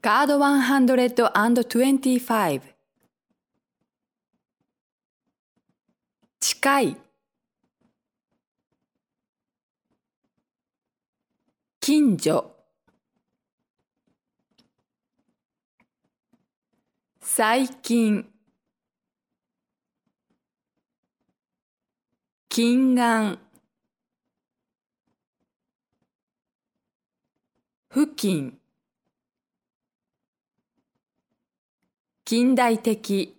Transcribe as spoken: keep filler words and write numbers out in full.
カードひゃくにじゅうご。近い、近所、最近、近眼、付近、近代的。